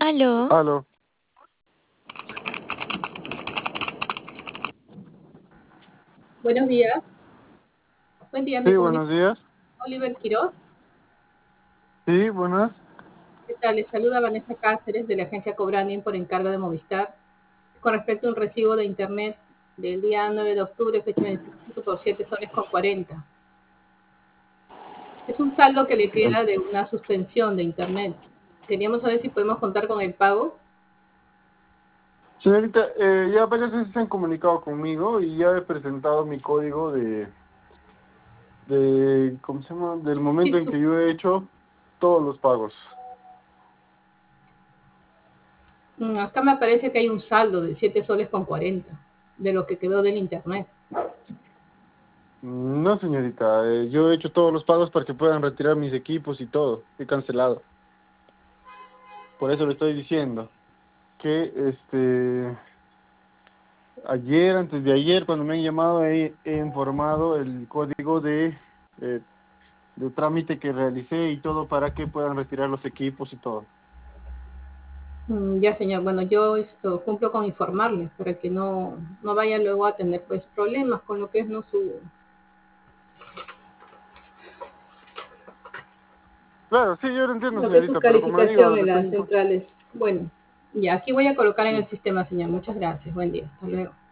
Aló, Aló. Buenos días. Buen día, me Sí, comunico buenos días. con Oliver Quiroz. Sí, buenas. ¿Qué tal? Les saluda Vanessa Cáceres de la agencia Cobranding por encargo de Movistar. Con respecto a un recibo de internet del día 9 de octubre, fecha de vencimiento por 7 soles con 40. Es un saldo que le queda de una suspensión de internet. Queríamos saber si podemos contar con el pago. Señorita, ya varias veces se han comunicado conmigo y ya he presentado mi código ¿cómo se llama? Del Sí, momento en que yo he hecho todos los pagos. acá me parece que hay un saldo de 7 soles con 40 de lo que quedó del internet. No, señorita, yo he hecho todos los pagos para que puedan retirar mis equipos y todo. He cancelado. Por eso le estoy diciendo que ayer, antes de ayer, cuando me han llamado, he informado el código eh, de trámite que realicé y todo para que puedan retirar los equipos y todo. Ya, señor. Bueno, yo esto cumplo con informarle para que no vaya luego a tener pues problemas con lo que es no Claro, sí, yo lo entiendo, lo que es su señorita, pero como le digo, calificación le en estoy las informando. centrales. Bueno, ya aquí voy a colocar en el sistema, señor. Muchas gracias. Buen día. Hasta luego.